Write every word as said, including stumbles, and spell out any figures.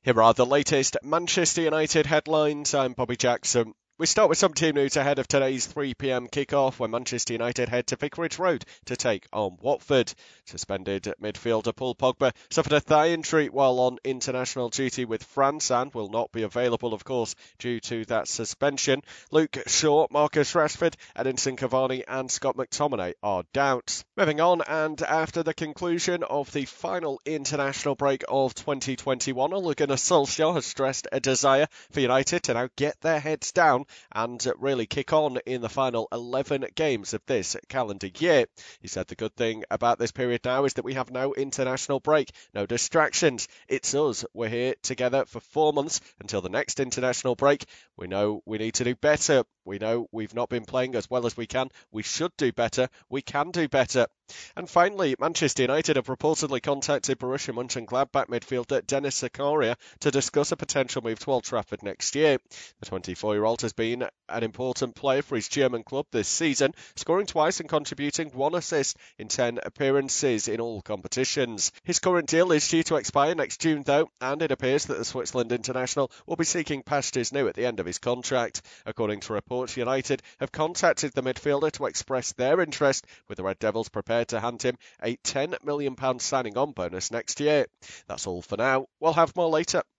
Here are the latest Manchester United headlines. I'm Bobby Jackson. We start with some team news ahead of today's three p m kick-off when Manchester United head to Vicarage Road to take on Watford. Suspended midfielder Paul Pogba suffered a thigh injury while on international duty with France and will not be available, of course, due to that suspension. Luke Shaw, Marcus Rashford, Edinson Cavani and Scott McTominay are doubts. Moving on, and after the conclusion of the final international break of twenty twenty-one, Ole Gunnar Solskjaer has stressed a desire for United to now get their heads down and really kick on in the final eleven games of this calendar year. He said the good thing about this period now is that we have no international break, no distractions. It's us. We're here together for four months until the next international break. We know we need to do better. We know we've not been playing as well as we can. We should do better. We can do better. And finally, Manchester United have reportedly contacted Borussia Mönchengladbach midfielder Denis Zakaria to discuss a potential move to Old Trafford next year. The twenty-four-year-old has been an important player for his German club this season, scoring twice and contributing one assist in ten appearances in all competitions. His current deal is due to expire next June though, and it appears that the Switzerland international will be seeking pastures new at the end of his contract. According to reports, United have contacted the midfielder to express their interest, with the Red Devils prepared to hand him a ten million pounds signing on bonus next year. That's all for now. We'll have more later.